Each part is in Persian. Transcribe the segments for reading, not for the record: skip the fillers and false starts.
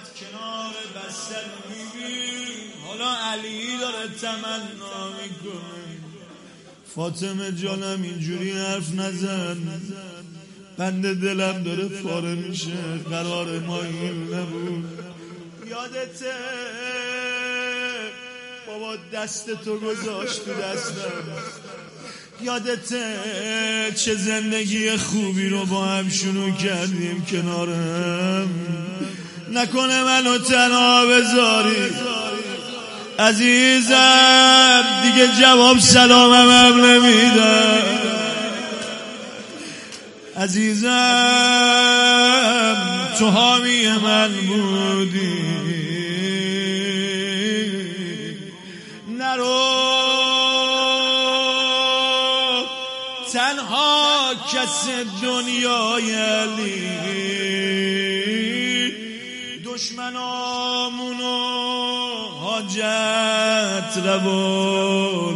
کنار بستر میبین، حالا علی داره تمنا میکنه فاطمه جانم اینجوری حرف نزن، بند دلم داره پاره میشه، قرار ما این نبود. یادته بابا دست تو گذاشت تو دستم، یادته چه زندگی خوبی رو با هم شروع کردیم کنارم، نکنه منو تنها بذاری عزیزم، دیگه جواب سلامم هم نمیدم عزیزم، تو حامی من بودی، نرو تنها کس دنیای علی، دشمنامونو حاجت روا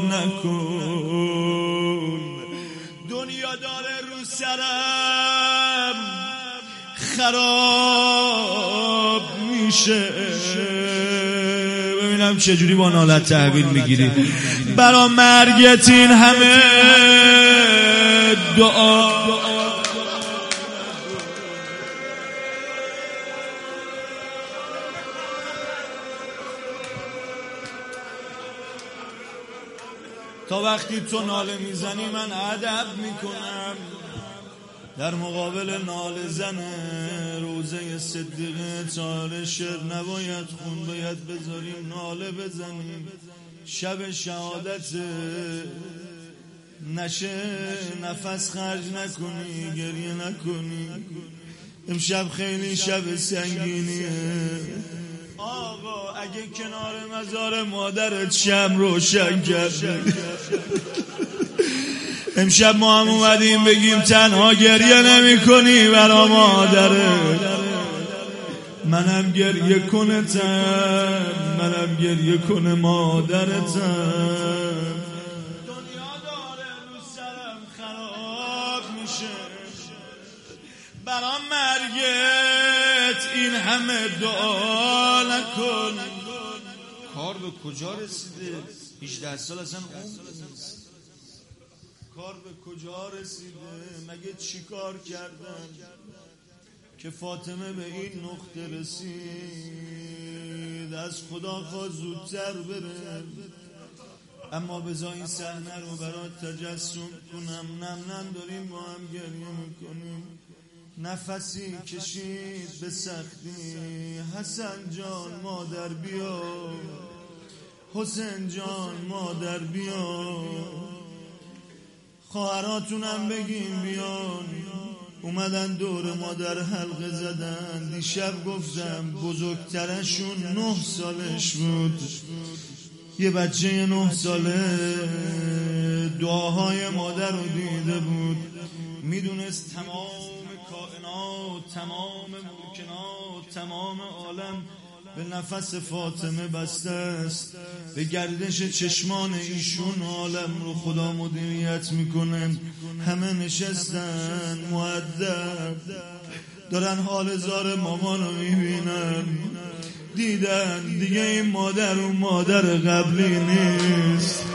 نکن، دنیا داره رو سرم خراب میشه. ببینم چجوری با نالت تحویل میگیری برا مرگت این همه دعا. تا وقتی تو ناله میزنی من ادب میکنم، در مقابل ناله زن روزه صدیقه چال شعر نباید خون باید بذاریم ناله بزنیم، شب شهادت نشه نفس خرج نکنی گریه نکنی، امشب خیلی شب سنگینیه آقا، اگه کنار مزار مادرت شم روشن کرد امشب ما هم اومدیم بگیم تنها گریه نمی کنی برا مادرت، منم گریه کنتم، منم گریه کنه مادرتم، دنیا داره رو سرم خراب میشه، برا مرگت این همه دعا نکن. کار به کجا رسیده؟ 18 سال اصلا نیست. کار به کجا رسیده؟ مگه چی کار کردن که فاطمه به این نقطه رسید؟ از خدا خواست زودتر بره، اما بذار این صحنه رو برات تجسم کنم. نم نم داریم با هم گریه میکنیم، نفسی کشید به سختی، حسن جان مادر بیا، حسین جان مادر بیا، خواهراتونم بگیم بیان، اومدن دور مادر حلقه زدن. دیشب گفتم بزرگترشون 9 سالش بود، یه بچه 9 ساله دعاهای مادر رو دیده بود، میدونست تمام کائنات، تمام ممکنات، تمام عالم به نفس فاطمه بسته است، به گردش چشمان ایشون عالم رو خدا مدیریت میکنه. همه نشستن مؤدب دارن حال زار مامان رو میبینن، دیدن دیگه این مادر اون مادر قبلی نیست،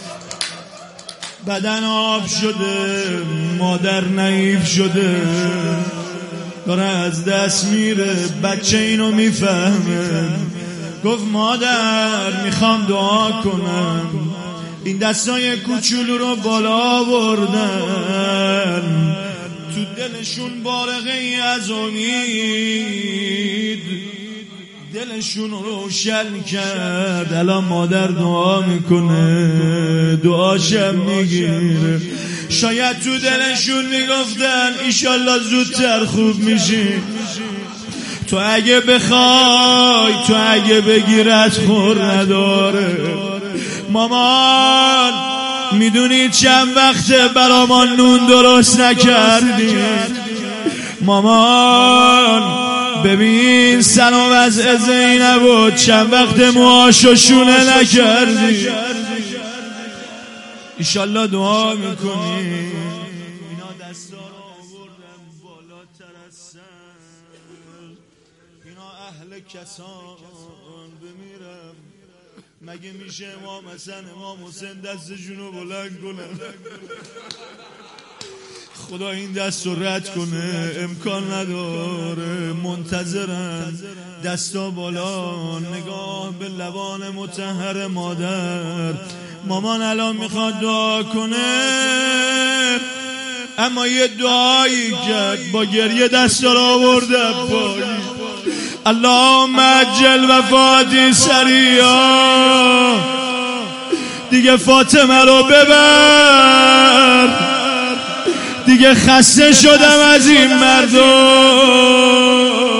بدن آب شده، مادر نحیف شده، داره از دست میره. بچه اینو میفهمه، گفت مادر میخوام دعا کنم. این دستای کوچولو رو بالا بردن، تو دلشون بارقه ای از امید دلشون روشن کرد. الان مادر دعا میکنه، دعاشم میگیره. شاید تو دلشون میگفتن ایشالله زودتر خوب میشی، تو اگه بخوای، تو اگه بگیرت خور نداره. مامان میدونی چند وقته برامان نون درست نکردی؟ مامان ببین سن و وضع زینب و چند وقت موهاشو شونه نکردی؟ ایشالله دعا میکنی. اینا دستا رو آوردن بالاتر از سر، اینا اهل کسان بمیرم، مگه میشه امام حسن امام حسین دست جونو بلند کنه؟ خدا این دست رو رد کنه، امکان نداره. منتظرن دستا بالا، نگاه به لبان مطهر مادر. مامان الان میخواد دعا کنه، اما یه دعایی کرد با گریه دستا رو آورده پایی. اللهم عجل وفاتی سریعا، دیگه فاطمه رو ببر، دیگه خسته شدم از این مردم.